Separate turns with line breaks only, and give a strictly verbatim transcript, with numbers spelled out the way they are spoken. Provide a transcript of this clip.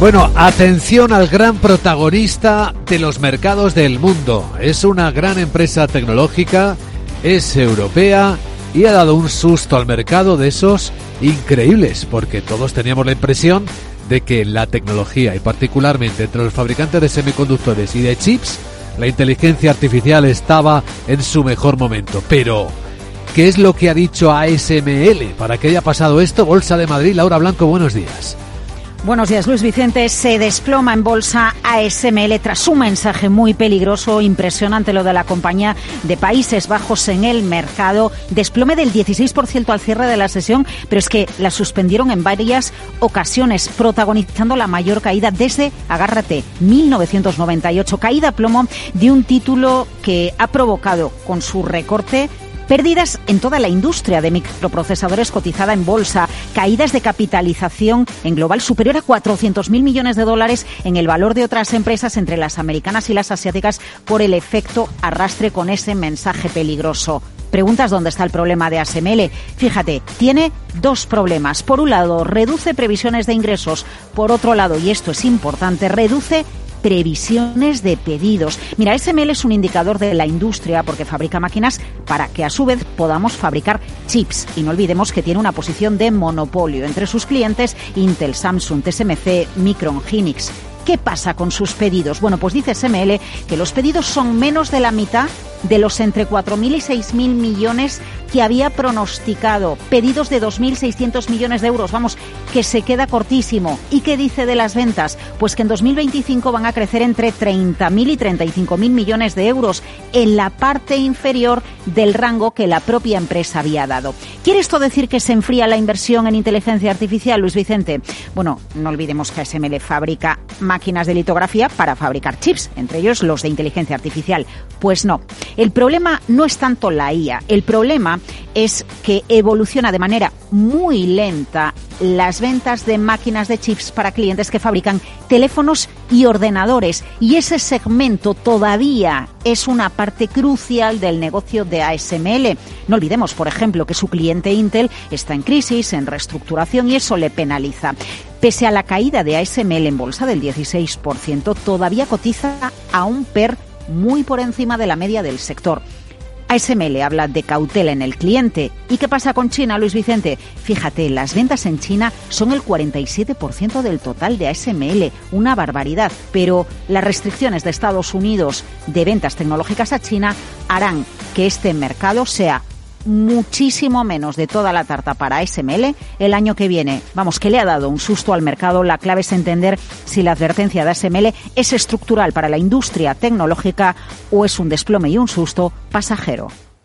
Bueno, atención al gran protagonista de los mercados del mundo. Es una gran empresa tecnológica, es europea y ha dado un susto al mercado de esos increíbles, porque todos teníamos la impresión de que la tecnología, y particularmente entre los fabricantes de semiconductores y de chips, la inteligencia artificial estaba en su mejor momento. Pero, ¿qué es lo que ha dicho A S M L para que haya pasado esto? Bolsa de Madrid, Laura Blanco, buenos días.
Buenos días, Luis Vicente. Se desploma en bolsa A S M L tras un mensaje muy peligroso, impresionante lo de la compañía de Países Bajos en el mercado. Desplome del dieciséis por ciento al cierre de la sesión, pero es que la suspendieron en varias ocasiones, protagonizando la mayor caída desde, agárrate, mil novecientos noventa y ocho. Caída a plomo de un título que ha provocado con su recorte pérdidas en toda la industria de microprocesadores cotizada en bolsa, caídas de capitalización en global superior a cuatrocientos mil millones de dólares en el valor de otras empresas, entre las americanas y las asiáticas, por el efecto arrastre con ese mensaje peligroso. Preguntas dónde está el problema de A S M L. Fíjate, tiene dos problemas. Por un lado, reduce previsiones de ingresos. Por otro lado, y esto es importante, reduce previsiones de pedidos. Mira, A S M L es un indicador de la industria porque fabrica máquinas para que a su vez podamos fabricar chips. Y no olvidemos que tiene una posición de monopolio entre sus clientes Intel, Samsung, T S M C, Micron, Hynix. ¿Qué pasa con sus pedidos? Bueno, pues dice A S M L que los pedidos son menos de la mitad de los entre cuatro mil y seis mil millones que había pronosticado. Pedidos de dos mil seiscientos millones de euros. Vamos, que se queda cortísimo. ¿Y qué dice de las ventas? Pues que en dos mil veinticinco van a crecer entre treinta mil y treinta y cinco mil millones de euros, en la parte inferior del rango que la propia empresa había dado. ¿Quiere esto decir que se enfría la inversión en inteligencia artificial, Luis Vicente? Bueno, no olvidemos que A S M L fabrica máquinas de litografía para fabricar chips, entre ellos los de inteligencia artificial. Pues no. El problema no es tanto la I A, el problema es que evoluciona de manera muy lenta las ventas de máquinas de chips para clientes que fabrican teléfonos y ordenadores, y ese segmento todavía es una parte crucial del negocio de A S M L. No olvidemos, por ejemplo, que su cliente Intel está en crisis, en reestructuración, y eso le penaliza. Pese a la caída de A S M L en bolsa del dieciséis por ciento, todavía cotiza a un P E R muy por encima de la media del sector. A S M L habla de cautela en el cliente. ¿Y qué pasa con China, Luis Vicente? Fíjate, las ventas en China son el cuarenta y siete por ciento del total de A S M L, una barbaridad. Pero las restricciones de Estados Unidos de ventas tecnológicas a China harán que este mercado sea muchísimo menos de toda la tarta para A S M L el año que viene. Vamos, que le ha dado un susto al mercado. La clave es entender si la advertencia de A S M L es estructural para la industria tecnológica o es un desplome y un susto pasajero.